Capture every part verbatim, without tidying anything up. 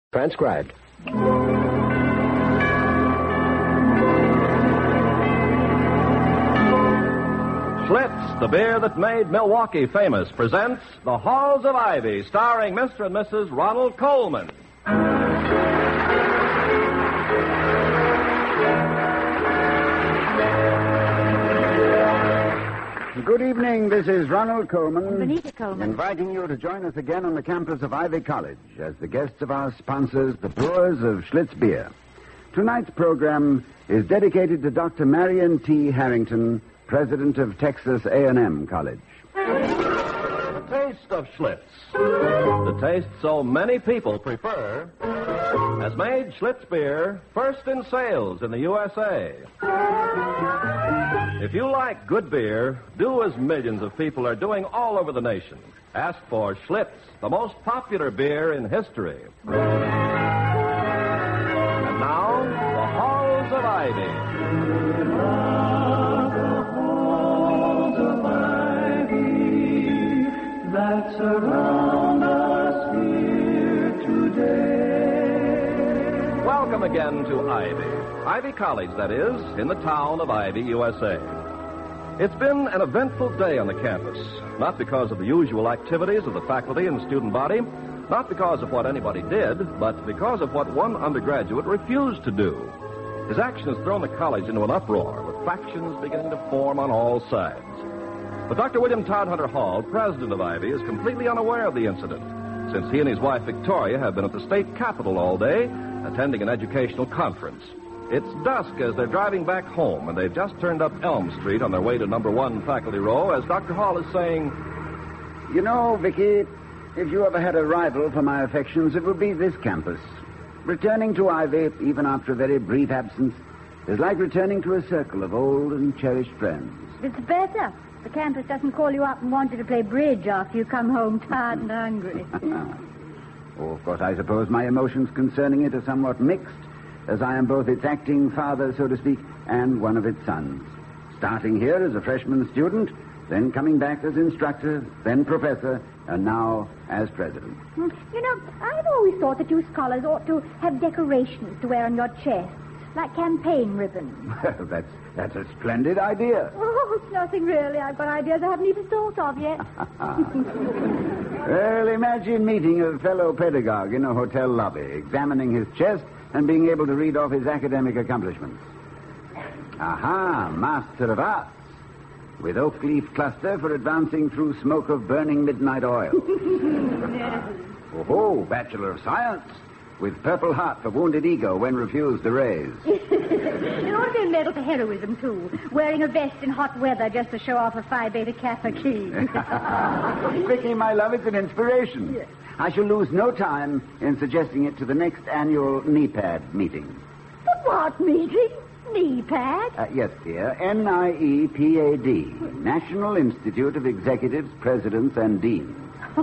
Transcribed. Schlitz, the beer that made Milwaukee famous, presents The Halls of Ivy, starring Mister and Missus Ronald Colman. Good evening. This is Ronald Colman. Benita Colman. Inviting you to join us again on the campus of Ivy College as the guests of our sponsors, the brewers of Schlitz Beer. Tonight's program is dedicated to Doctor Marion T. Harrington, president of Texas A and M College. The taste of Schlitz, the taste so many people prefer, has made Schlitz Beer first in sales in the U S A. If you like good beer, do as millions of people are doing all over the nation. Ask for Schlitz, the most popular beer in history. And now, the Halls of Ivy. The halls of ivy that surround us here today. Welcome again to Ivy. Ivy College, that is, in the town of Ivy, U S A. It's been an eventful day on the campus, not because of the usual activities of the faculty and student body, not because of what anybody did, but because of what one undergraduate refused to do. His action has thrown the college into an uproar, with factions beginning to form on all sides. But Doctor William Todhunter Hall, president of Ivy, is completely unaware of the incident, since he and his wife Victoria have been at the state capitol all day, attending an educational conference. It's dusk as they're driving back home, and they've just turned up Elm Street on their way to number one faculty row as Doctor Hall is saying, You know, Vicky, if you ever had a rival for my affections, it would be this campus. Returning to Ivy, even after a very brief absence, is like returning to a circle of old and cherished friends. It's better. The campus doesn't call you up and want you to play bridge after you come home tired and hungry. Oh, of course, I suppose my emotions concerning it are somewhat mixed, as I am both its acting father, so to speak, and one of its sons. Starting here as a freshman student, then coming back as instructor, then professor, and now as president. You know, I've always thought that you scholars ought to have decorations to wear on your chests, like campaign ribbons. Well, that's, that's a splendid idea. Oh, it's nothing really. I've got ideas I haven't even thought of yet. Well, imagine meeting a fellow pedagogue in a hotel lobby, examining his chest and being able to read off his academic accomplishments. Aha, Master of Arts, with oak leaf cluster for advancing through smoke of burning midnight oil. Oh, Bachelor of Science, with purple heart for wounded ego when refused a raise. You ought to be a medal for heroism, too, wearing a vest in hot weather just to show off a Phi Beta Kappa key. Vicky, my love, it's an inspiration. Yes. I shall lose no time in suggesting it to the next annual N E P A D meeting. The what meeting? N E P A D? Uh, yes, dear. N I E P A D. National Institute of Executives, Presidents, and Deans.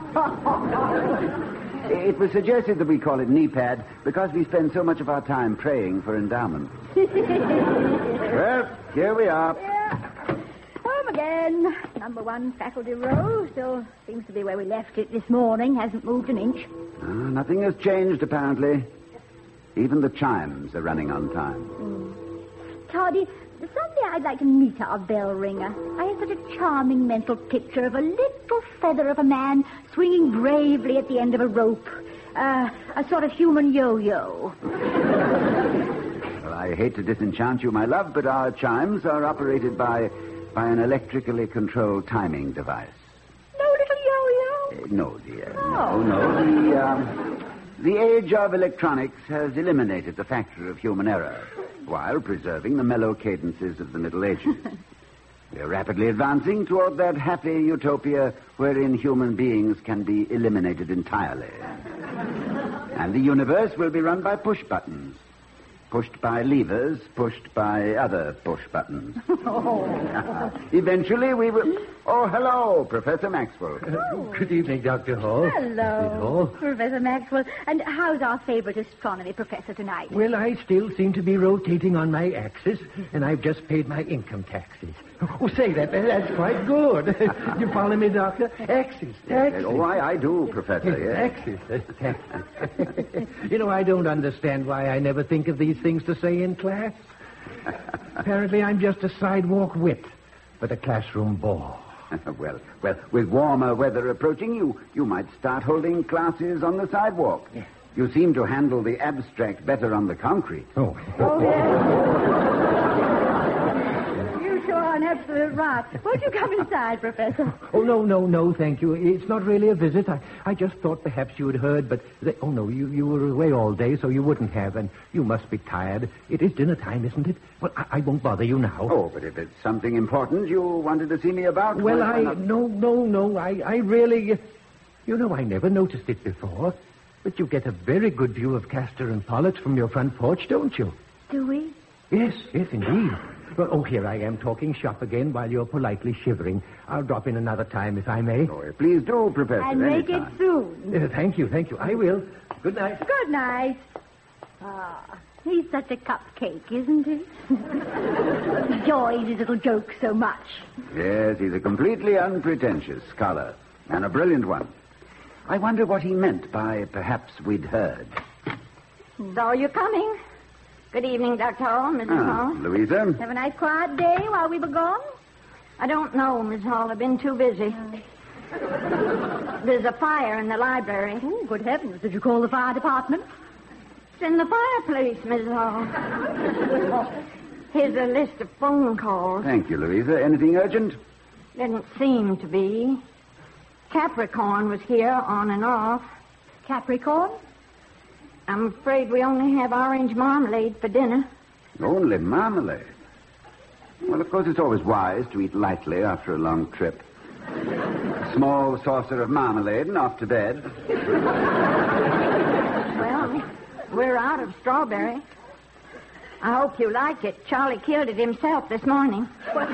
It was suggested that we call it N E P A D because we spend so much of our time praying for endowment. Well, here we are. Yeah. Home again. Number one faculty row. Still seems to be where we left it this morning. Hasn't moved an inch. Uh, nothing has changed, apparently. Even the chimes are running on time. Mm. Toddy, someday I'd like to meet our bell ringer. I have such a charming mental picture of a little feather of a man swinging bravely at the end of a rope. Uh, a sort of human yo-yo. Well, I hate to disenchant you, my love, but our chimes are operated by... by an electrically controlled timing device. No little yo-yo? Uh, no, dear. Oh. No, no. The, um, the age of electronics has eliminated the factor of human error while preserving the mellow cadences of the Middle Ages. We are rapidly advancing toward that happy utopia wherein human beings can be eliminated entirely. And the universe will be run by push buttons. pushed by levers, pushed by other push buttons. Oh. Eventually we will... Oh, hello, Professor Maxwell. Oh. Good evening, Doctor Hall. Hello, Hello. Professor Maxwell. And how's our favorite astronomy professor tonight? Well, I still seem to be rotating on my axis, and I've just paid my income taxes. Oh, say that. That's quite good. You follow me, Doctor? Axis. Axis. Oh, I, I do, Professor, yes. Axis. Axis. You know, I don't understand why I never think of these things to say in class. Apparently, I'm just a sidewalk wit, but a classroom bore. well, well, with warmer weather approaching, you, you might start holding classes on the sidewalk. Yeah. You seem to handle the abstract better on the concrete. Oh. Oh, yes. You sure are an absolute right. Won't you come inside, Professor? Oh, no, no, no, thank you. It's not really a visit. I, I just thought perhaps you had heard, but... They, oh, no, you, you were away all day, so you wouldn't have, and you must be tired. It is dinner time, isn't it? Well, I, I won't bother you now. Oh, but if it's something important you wanted to see me about... Well, why I... not? No, no, no, I, I really... You know, I never noticed it before, but you get a very good view of Castor and Pollux from your front porch, don't you? Do we? Yes, yes, indeed. Well, oh, here I am talking shop again while you're politely shivering. I'll drop in another time, if I may. Oh, please do, Professor. And make it anytime. soon. Uh, thank you, thank you. I will. Good night. Good night. Ah, he's such a cupcake, isn't he? He enjoys his little jokes so much. Yes, he's a completely unpretentious scholar, and a brilliant one. I wonder what he meant by perhaps we'd heard. So you're coming. Good evening, Doctor Hall, Missus Ah, Hall. Louisa? Have a nice quiet day while we were gone? I don't know, Miss Hall. I've been too busy. There's a fire in the library. Oh, good heavens. Did you call the fire department? It's in the fireplace, Missus Hall. Here's a list of phone calls. Thank you, Louisa. Anything urgent? Didn't seem to be. Capricorn was here on and off. Capricorn? I'm afraid we only have orange marmalade for dinner. Only marmalade. Well, of course, it's always wise to eat lightly after a long trip. A small saucer of marmalade and off to bed. Well, we're out of strawberry. I hope you like it. Charlie killed it himself this morning.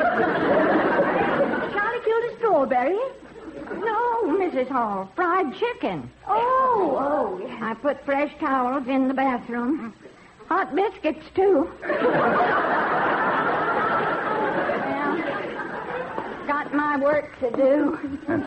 Charlie killed a strawberry? No, Missus Hall. Fried chicken. Oh, oh. I put fresh towels in the bathroom. Hot biscuits, too. Well, got my work to do.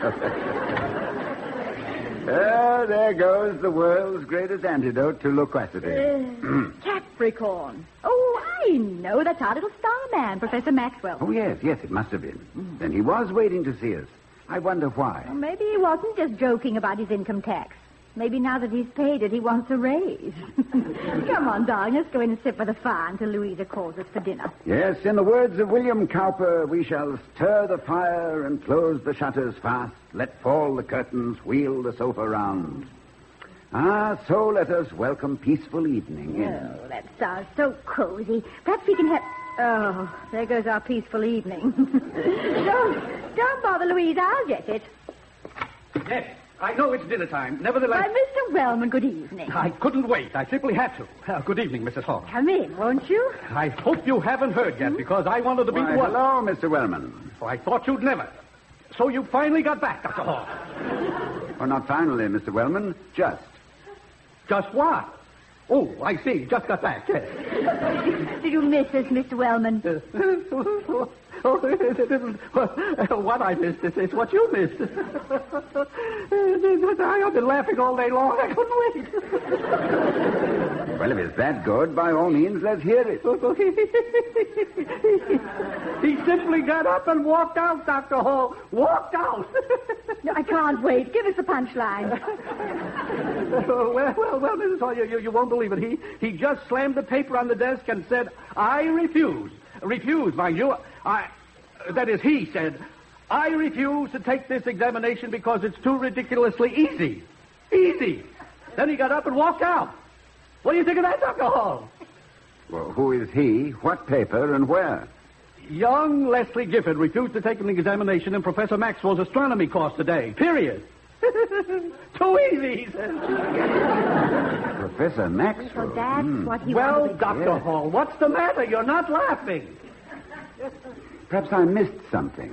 Ah, there goes the world's greatest antidote to loquacity. Uh, Capricorn. Oh, I know. That's our little starman, Professor Maxwell. Oh, yes, yes, it must have been. Then he was waiting to see us. I wonder why. Well, maybe he wasn't just joking about his income tax. Maybe now that he's paid it, he wants a raise. Come on, darling. Let's go in and sit by the fire until Louisa calls us for dinner. Yes, in the words of William Cowper, we shall stir the fire and close the shutters fast, let fall the curtains, wheel the sofa round. Ah, so let us welcome peaceful evening in. Oh, that sounds so cozy. Perhaps we can have... Oh, there goes our peaceful evening. don't, don't bother, Louisa. I'll get it. Yes, I know it's dinner time. Nevertheless... Why, Mister Wellman, good evening. I couldn't wait. I simply had to. Uh, good evening, Missus Hall. Come in, won't you? I hope you haven't heard yet, because I wanted to be Why, the one. hello, Mister Wellman. Oh, I thought you'd never. So you finally got back, Doctor Hall. Oh, not finally, Mister Wellman. Just. Just what? Oh, I see. Just got back. Yes. Did you miss us, Mister Wellman? Uh, oh, it isn't what I missed. It's, it's what you missed. I've been laughing all day long. I couldn't wait. Well, if it's that good, by all means, let's hear it. He simply got up and walked out, Doctor Hall. Walked out. No, I can't wait. Give us the punchline. well, well, well, Missus Hall, you, you, you won't believe it. He, he just slammed the paper on the desk and said, I refuse. Refuse, mind you. I, that is, he said, I refuse to take this examination because it's too ridiculously easy. Easy. Then he got up and walked out. What do you think of that, Doctor Hall? Well, who is he, what paper, and where? Young Leslie Gifford refused to take an examination in Professor Maxwell's astronomy course today. Period. Too easy, he says. Professor Maxwell. So that's Hmm. what he Well, wanted. Doctor Yeah. Hall, what's the matter? You're not laughing. Perhaps I missed something.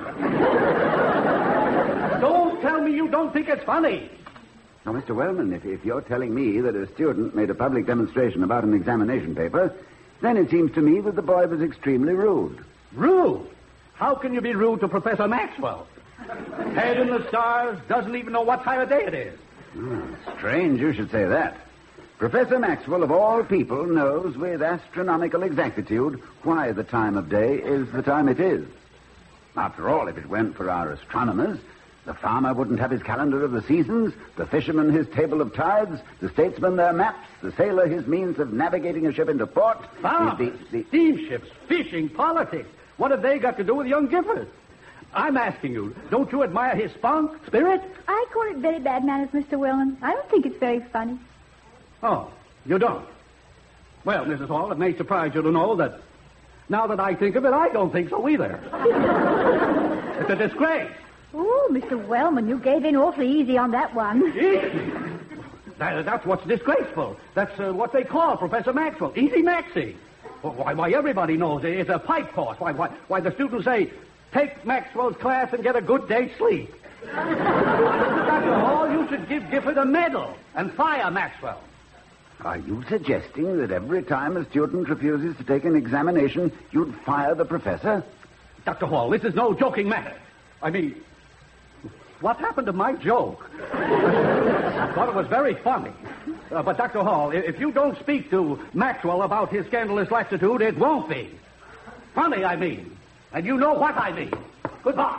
Don't tell me you don't think it's funny. Now, Mister Wellman, if, if you're telling me that a student made a public demonstration about an examination paper, then it seems to me that the boy was extremely rude. Rude? How can you be rude to Professor Maxwell? Head in the stars, doesn't even know what time of day it is. Hmm, strange you should say that. Professor Maxwell, of all people, knows with astronomical exactitude why the time of day is the time it is. After all, if it weren't for our astronomers, the farmer wouldn't have his calendar of the seasons, the fisherman his table of tides, the statesman their maps, the sailor his means of navigating a ship into port. Farmers, the- the- steamships, fishing, politics. What have they got to do with young Gifford? I'm asking you, don't you admire his spunk, spirit? I call it very bad manners, Mister Wellman. I don't think it's very funny. Oh, you don't? Well, Missus Hall, it may surprise you to know that now that I think of it, I don't think so either. It's a disgrace. Oh, Mister Wellman, you gave in awfully easy on that one. Easy. That, that's what's disgraceful. That's uh, what they call Professor Maxwell. Easy Maxie. Well, why, why, everybody knows it. It's a pipe course. Why, why, why, the students say, take Maxwell's class and get a good day's sleep. Doctor Hall, you should give Gifford a medal and fire Maxwell. Are you suggesting that every time a student refuses to take an examination, you'd fire the professor? Doctor Hall, this is no joking matter. I mean, what happened to my joke? I thought it was very funny. Uh, but, Doctor Hall, if you don't speak to Maxwell about his scandalous lassitude, it won't be. Funny, I mean. And you know what I mean. Goodbye.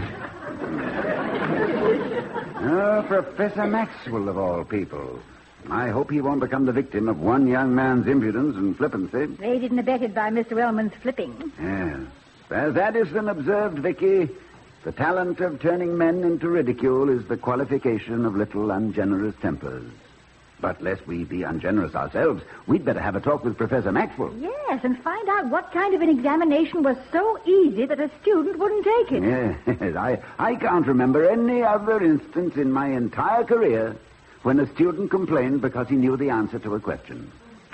Oh, Professor Maxwell, of all people. I hope he won't become the victim of one young man's impudence and flippancy. Aided and abetted by Mister Wellman's flipping. Yes. As Addison observed, Vicky, the talent of turning men into ridicule is the qualification of little ungenerous tempers. But lest we be ungenerous ourselves, we'd better have a talk with Professor Maxwell. Yes, and find out what kind of an examination was so easy that a student wouldn't take it. Yes, I, I can't remember any other instance in my entire career when a student complained because he knew the answer to a question.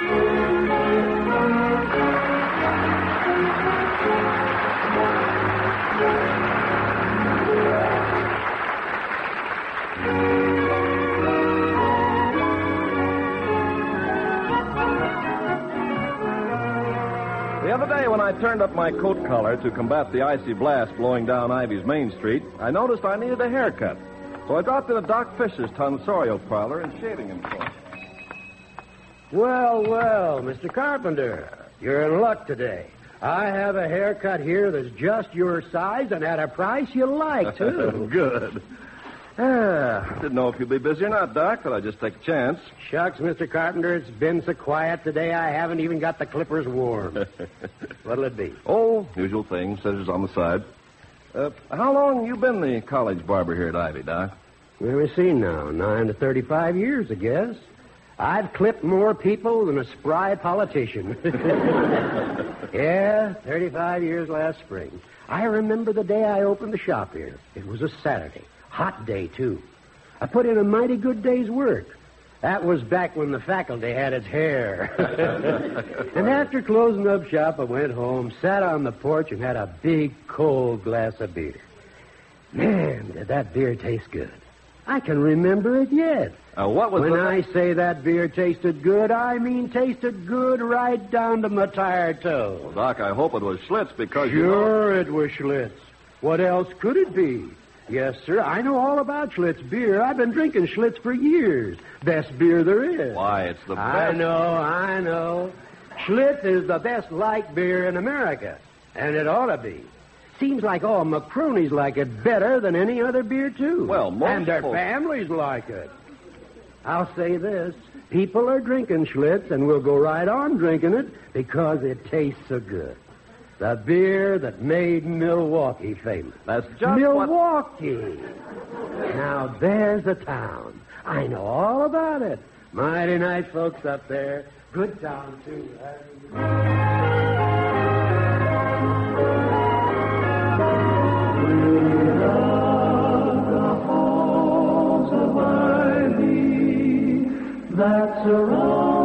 The other day when I turned up my coat collar to combat the icy blast blowing down Ivy's Main Street, I noticed I needed a haircut. So I dropped in at Doc Fisher's tonsorial parlor and shaving him for it. Well, well, Mister Carpenter, you're in luck today. I have a haircut here that's just your size and at a price you like, too. Good. Ah, didn't know if you'd be busy or not, Doc, but I just take a chance. Shucks, Mister Carpenter, it's been so quiet today I haven't even got the clippers warm. What'll it be? Oh, usual thing, scissors on the side. Uh, how long you been the college barber here at Ivy, Doc? Let me see now. Nine to thirty-five years, I guess. I've clipped more people than a spry politician. Yeah, thirty-five years last spring. I remember the day I opened the shop here. It was a Saturday. Hot day, too. I put in a mighty good day's work. That was back when the faculty had its hair. And after closing up shop, I went home, sat on the porch, and had a big, cold glass of beer. Man, did that beer taste good. I can remember it yet. Uh, what was when the... I say that beer tasted good, I mean tasted good right down to my tired toe. Well, Doc, I hope it was Schlitz because you know... Sure it was Schlitz. What else could it be? Yes, sir, I know all about Schlitz beer. I've been drinking Schlitz for years. Best beer there is. Why, it's the best. I know, I know. Schlitz is the best light beer in America, and it ought to be. Seems like all Macroonies like it better than any other beer, too. Well, most And their folks- families like it. I'll say this. People are drinking Schlitz and will go right on drinking it because it tastes so good. The beer that made Milwaukee famous. That's just Milwaukee. What... Now, there's a town. I know all about it. Mighty nice folks up there. Good town, too. That surround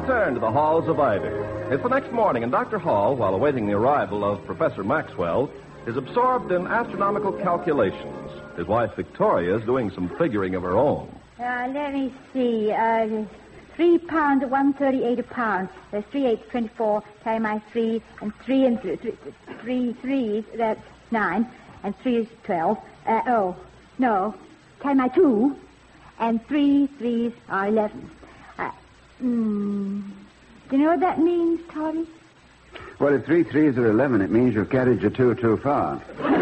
return to the halls of Ivy. It's the next morning, and Doctor Hall, while awaiting the arrival of Professor Maxwell, is absorbed in astronomical calculations. His wife, Victoria, is doing some figuring of her own. Uh, let me see. Uh, three pounds, one thirty-eight a pound. There's three eighths, twenty-four. Carry my three, and three and three, three, three threes. That's nine, and three is twelve. Uh, oh, no. Carry my two, and three threes are eleven. Uh, mm, do you know what that means, Toddy? Well, if three threes are eleven, it means you've carried your two too far.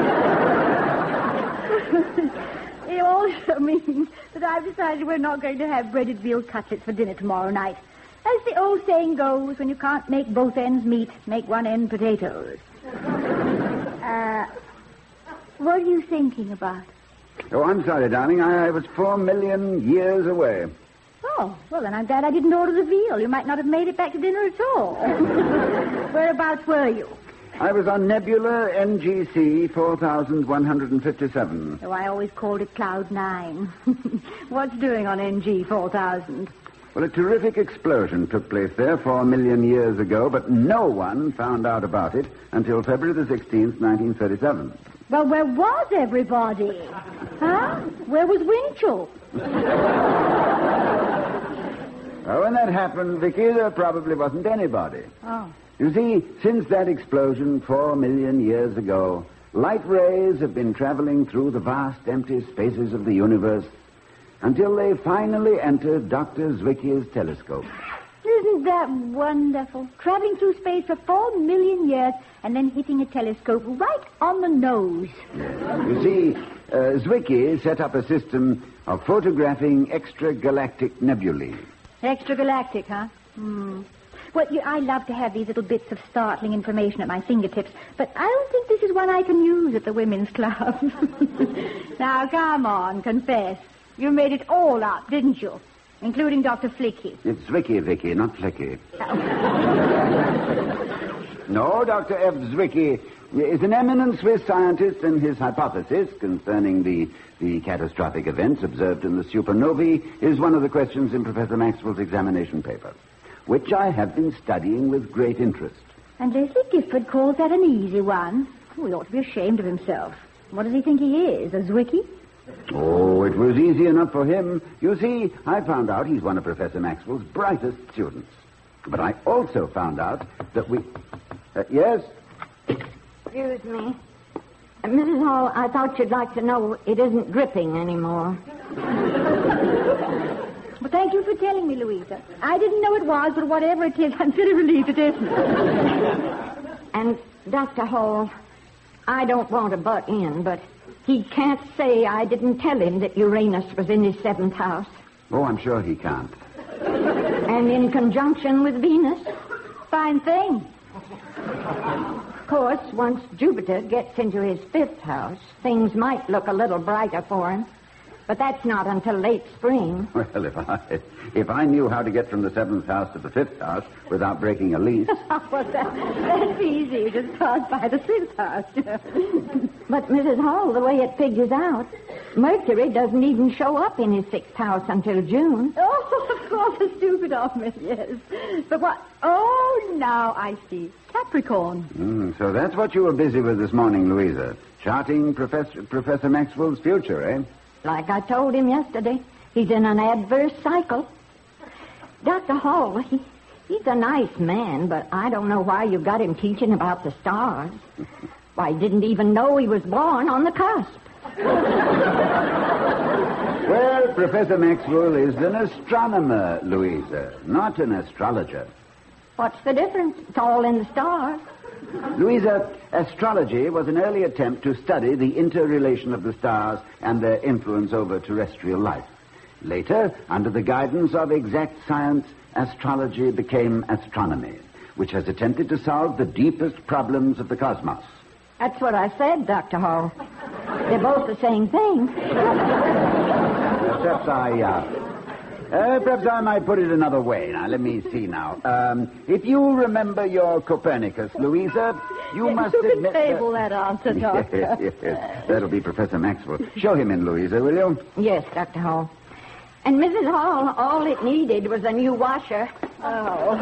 It also means that I've decided we're not going to have breaded veal cutlets for dinner tomorrow night. As the old saying goes, when you can't make both ends meet, make one end potatoes. uh, what are you thinking about? Oh, I'm sorry, darling. I, I was four million years away. Oh, well, then I'm glad I didn't order the veal. You might not have made it back to dinner at all. Whereabouts were you? I was on Nebula N G C four thousand one hundred fifty-seven. Oh, I always called it Cloud Nine. What's doing on N G four thousand? Well, a terrific explosion took place there four million years ago, but no one found out about it until February the sixteenth, nineteen thirty-seven. Well, where was everybody? Huh? Where was Winchell? Oh, when that happened, Vicky, there probably wasn't anybody. Oh. You see, since that explosion four million years ago, light rays have been traveling through the vast empty spaces of the universe until they finally entered Doctor Zwicky's telescope. Isn't that wonderful? Traveling through space for four million years and then hitting a telescope right on the nose. You see, uh, Zwicky set up a system of photographing extragalactic nebulae. Extragalactic, huh? Hmm. Well, you, I love to have these little bits of startling information at my fingertips, but I don't think this is one I can use at the Women's Club. Now, come on, confess. You made it all up, didn't you? Including Doctor Flicky. It's Zwicky, Vicky, not Flicky. No, Doctor F. Zwicky is an eminent Swiss scientist, and his hypothesis concerning the, the catastrophic events observed in the supernovae is one of the questions in Professor Maxwell's examination paper, which I have been studying with great interest. And Leslie Gifford calls that an easy one. Oh, he ought to be ashamed of himself. What does he think he is, a Zwicky? Oh, it was easy enough for him. You see, I found out he's one of Professor Maxwell's brightest students. But I also found out that we... Uh, yes? Excuse me. Uh, Missus Hall, I thought you'd like to know it isn't dripping anymore. Well, thank you for telling me, Louisa. I didn't know it was, but whatever it is, I'm very relieved it isn't. And, Doctor Hall, I don't want to butt in, but he can't say I didn't tell him that Uranus was in his seventh house. Oh, I'm sure he can't. And in conjunction with Venus. Fine thing. Of course, once Jupiter gets into his fifth house, things might look a little brighter for him. But that's not until late spring. Well, if I if I knew how to get from the seventh house to the fifth house without breaking a lease... Well, that, that's easy. Just pass by the fifth house. But, Missus Hall, the way it figures out, Mercury doesn't even show up in his sixth house until June. Oh, of course, a stupid of me, yes. But what... Oh, now I see. Capricorn. Mm, so that's what you were busy with this morning, Louisa. Charting Professor, Professor Maxwell's future, eh? Like I told him yesterday, he's in an adverse cycle. Doctor Hall, he, he's a nice man, but I don't know why you got him teaching about the stars. Why, he didn't even know he was born on the cusp. Well, Professor Maxwell is an astronomer, Louisa, not an astrologer. What's the difference? It's all in the stars. Louisa, astrology was an early attempt to study the interrelation of the stars and their influence over terrestrial life. Later, under the guidance of exact science, astrology became astronomy, which has attempted to solve the deepest problems of the cosmos. That's what I said, Doctor Hall. They're both the same thing. Perhaps I, uh, uh, perhaps I might put it another way. Now, let me see now. Um, if you remember your Copernicus, Louisa, you yes, must you can admit table that... that answer, Doctor. Yes, yes. That'll be Professor Maxwell. Show him in, Louisa, will you? Yes, Doctor Hall. And Missus Hall, all it needed was a new washer. Oh.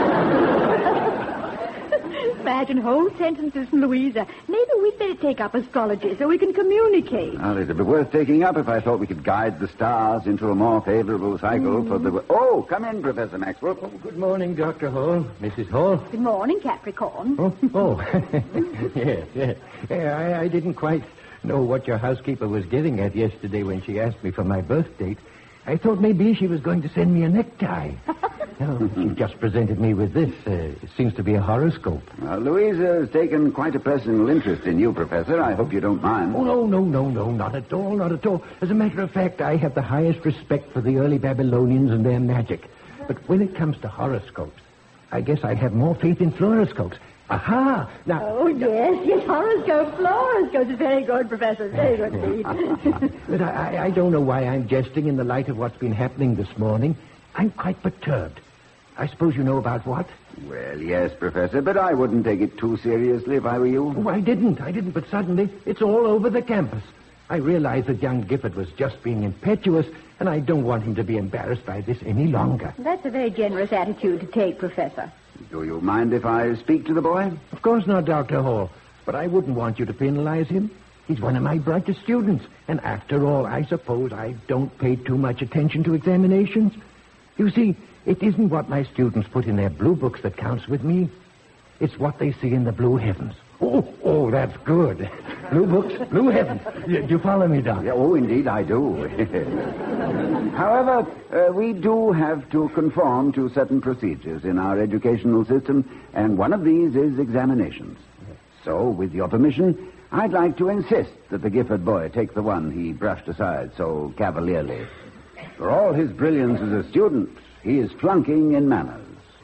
Imagine whole sentences from Louisa. Maybe we'd better take up astrology so we can communicate. Well, it'd be worth taking up if I thought we could guide the stars into a more favorable cycle mm. for the... Oh, come in, Professor Maxwell. Oh, good morning, Doctor Hall. Missus Hall. Good morning, Capricorn. Oh, oh. yes, yes. Yeah, I, I didn't quite know what your housekeeper was getting at yesterday when she asked me for my birth date. I thought maybe she was going to send me a necktie. No, she just presented me with this. Uh, it seems to be a horoscope. Well, Louisa has taken quite a personal interest in you, Professor. I hope you don't mind. Oh, no, no, no, no, not at all, not at all. As a matter of fact, I have the highest respect for the early Babylonians and their magic. But when it comes to horoscopes, I guess I have more faith in fluoroscopes. Aha! Now, oh, yes, yes, horoscopes, fluoroscopes. Very good, Professor, very good indeed. But I, I don't know why I'm jesting in the light of what's been happening this morning. I'm quite perturbed. I suppose you know about what? Well, yes, Professor, but I wouldn't take it too seriously if I were you. Oh, I didn't, I didn't, but suddenly it's all over the campus. I realized that young Gifford was just being impetuous, and I don't want him to be embarrassed by this any longer. That's a very generous attitude to take, Professor. Do you mind if I speak to the boy? Of course not, Doctor Hall. But I wouldn't want you to penalize him. He's one of my brightest students. And after all, I suppose I don't pay too much attention to examinations. You see, it isn't what my students put in their blue books that counts with me. It's what they see in the blue heavens. Oh, oh, that's good. Blue books, blue heavens. Do you follow me, Doc? Yeah, oh, indeed, I do. However, uh, we do have to conform to certain procedures in our educational system, and one of these is examinations. So, with your permission, I'd like to insist that the Gifford boy take the one he brushed aside so cavalierly. For all his brilliance as a student, he is flunking in manners.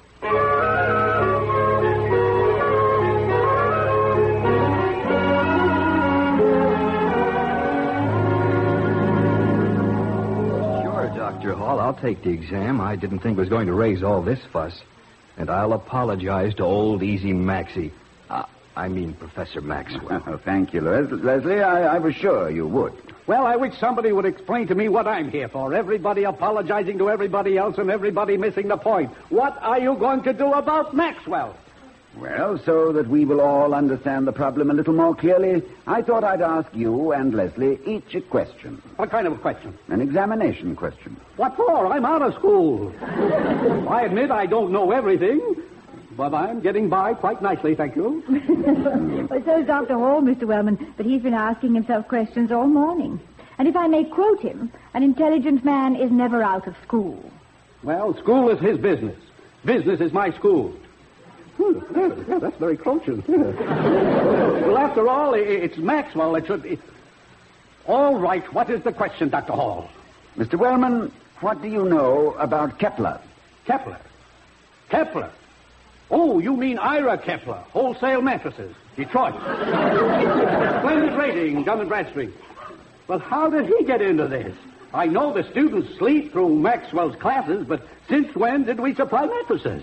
Doctor Hall, I'll take the exam. I didn't think it was going to raise all this fuss. And I'll apologize to old Easy Maxie. Uh, I mean Professor Maxwell. Oh, thank you, Les- Leslie. I, I was sure you would. Well, I wish somebody would explain to me what I'm here for. Everybody apologizing to everybody else and everybody missing the point. What are you going to do about Maxwell? Well, so that we will all understand the problem a little more clearly, I thought I'd ask you and Leslie each a question. What kind of a question? An examination question. What for? I'm out of school. I admit I don't know everything, but I'm getting by quite nicely, thank you. Well, so is Doctor Hall, Mister Wellman, but he's been asking himself questions all morning. And if I may quote him, an intelligent man is never out of school. Well, school is his business. Business is my school. Hmm, yeah, that's very cogent. Well, after all, it's Maxwell that should be... All right, what is the question, Doctor Hall? Mister Wellman, what do you know about Kepler? Kepler? Kepler? Oh, you mean Ira Kepler, wholesale mattresses, Detroit. Splendid rating, Dun and Bradstreet. Well, how did he get into this? I know the students sleep through Maxwell's classes, but since when did we supply mattresses?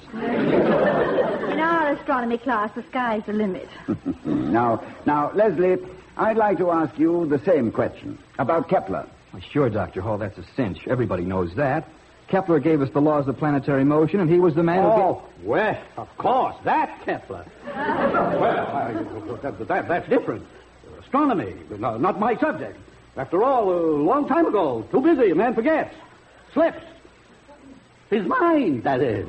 In our astronomy class, the sky's the limit. now, now, Leslie, I'd like to ask you the same question about Kepler. Well, sure, Doctor Hall, that's a cinch. Everybody knows that. Kepler gave us the laws of planetary motion, and he was the man who... Oh, gave... well, of course, that Kepler. well, I, that, that, that's different. Astronomy, no, not my subject. After all, a long time ago. Too busy, a man forgets. Slips. His mind, that is.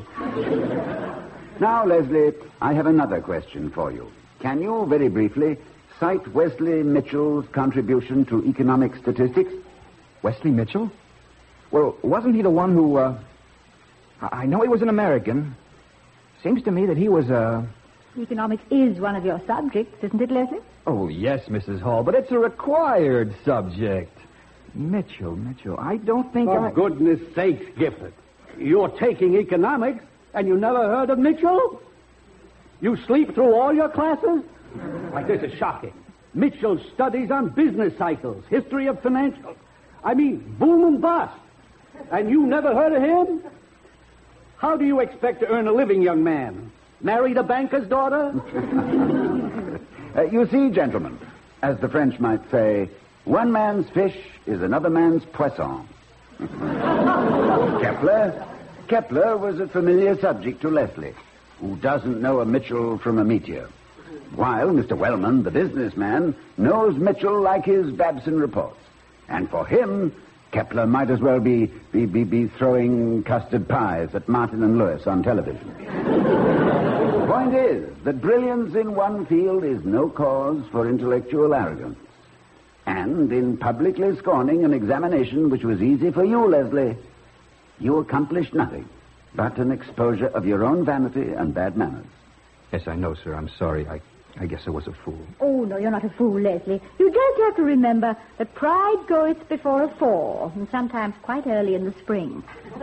Now, Leslie, I have another question for you. Can you, very briefly, cite Wesley Mitchell's contribution to economic statistics? Wesley Mitchell? Well, wasn't he the one who, uh... I know he was an American. Seems to me that he was, uh... Economics is one of your subjects, isn't it, Leslie? Oh, yes, Missus Hall, but it's a required subject. Mitchell, Mitchell, I don't think For I... For goodness sakes, Gifford. You're taking economics, and you never heard of Mitchell? You sleep through all your classes? Like, this is shocking. Mitchell's studies on business cycles, history of financial... I mean, boom and bust. And you never heard of him? How do you expect to earn a living, young man? Marry the banker's daughter? uh, you see, gentlemen, as the French might say, one man's fish is another man's poisson. Kepler, Kepler was a familiar subject to Leslie, who doesn't know a Mitchell from a meteor, while Mister Wellman, the businessman, knows Mitchell like his Babson reports. And for him, Kepler might as well be, be, be, be throwing custard pies at Martin and Lewis on television. The point is that brilliance in one field is no cause for intellectual arrogance. And in publicly scorning an examination which was easy for you, Leslie, you accomplished nothing but an exposure of your own vanity and bad manners. Yes, I know, sir. I'm sorry. I, I guess I was a fool. Oh, no, you're not a fool, Leslie. You just have to remember that pride goeth before a fall, and sometimes quite early in the spring.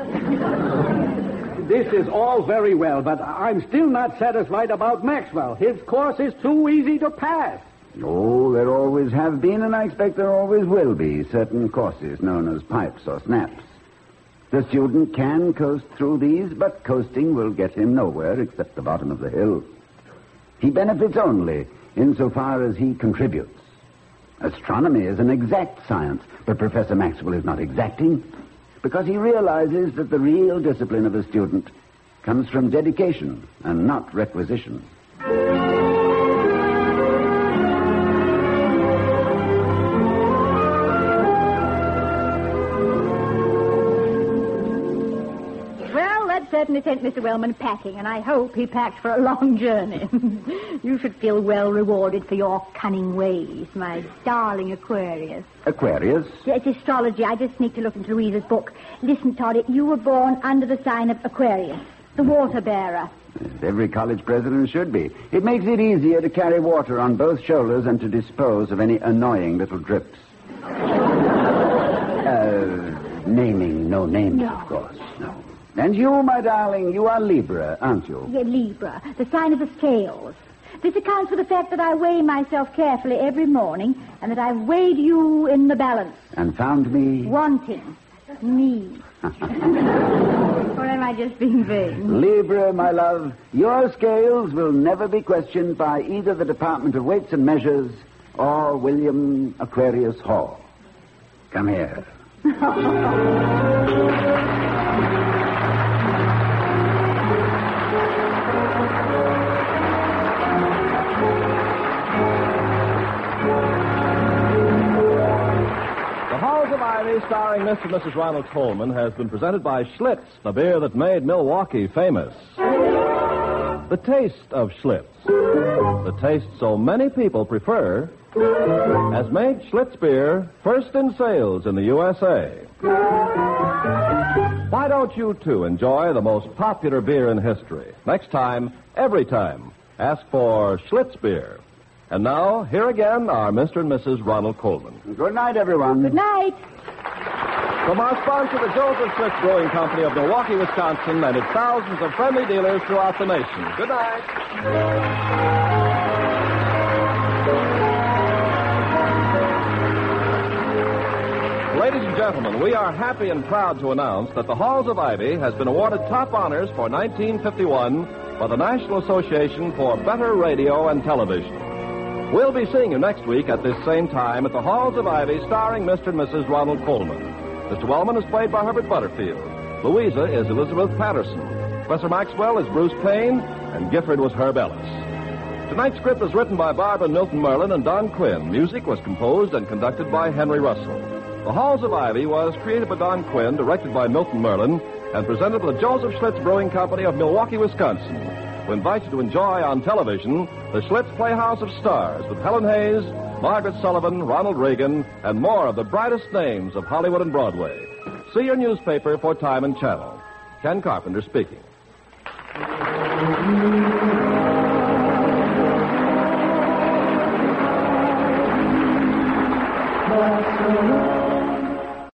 This is all very well, but I'm still not satisfied about Maxwell. His course is too easy to pass. Oh, there always have been, and I expect there always will be, certain courses known as pipes or snaps. The student can coast through these, but coasting will get him nowhere except the bottom of the hill. He benefits only insofar as he contributes. Astronomy is an exact science, but Professor Maxwell is not exacting, because he realizes that the real discipline of a student comes from dedication and not requisition. Certainly sent Mister Wellman packing, and I hope he packed for a long journey. You should feel well rewarded for your cunning ways, my darling Aquarius. Aquarius? Yeah, it's astrology. I just sneaked a look into Louisa's book. Listen, Toddy, you were born under the sign of Aquarius, the water bearer. Every college president should be. It makes it easier to carry water on both shoulders and to dispose of any annoying little drips. uh, naming no names, no. Of course. No. And you, my darling, you are Libra, aren't you? Yeah, Libra, the sign of the scales. This accounts for the fact that I weigh myself carefully every morning and that I've weighed you in the balance. And found me? Wanting me. Or am I just being vain? Libra, my love, your scales will never be questioned by either the Department of Weights and Measures or William Aquarius Hall. Come here. Starring Mister and Missus Ronald Coleman has been presented by Schlitz, the beer that made Milwaukee famous. The taste of Schlitz, the taste so many people prefer, has made Schlitz beer first in sales in the U S A. Why don't you, too, enjoy the most popular beer in history? Next time, every time, ask for Schlitz beer. And now, here again are Mister and Missus Ronald Coleman. Good night, everyone. Good night. From our sponsor, the Joseph Schlitz Brewing Company of Milwaukee, Wisconsin, and its thousands of friendly dealers throughout the nation. Good night. Ladies and gentlemen, we are happy and proud to announce that the Halls of Ivy has been awarded top honors for nineteen fifty-one by the National Association for Better Radio and Television. We'll be seeing you next week at this same time at the Halls of Ivy, starring Mister and Missus Ronald Coleman. Mister Wellman is played by Herbert Butterfield. Louisa is Elizabeth Patterson. Professor Maxwell is Bruce Payne, and Gifford was Herb Ellis. Tonight's script was written by Barbara Milton Merlin and Don Quinn. Music was composed and conducted by Henry Russell. The Halls of Ivy was created by Don Quinn, directed by Milton Merlin, and presented by the Joseph Schlitz Brewing Company of Milwaukee, Wisconsin. We invite you to enjoy on television the Schlitz Playhouse of Stars with Helen Hayes, Margaret Sullivan, Ronald Reagan, and more of the brightest names of Hollywood and Broadway. See your newspaper for time and channel. Ken Carpenter speaking.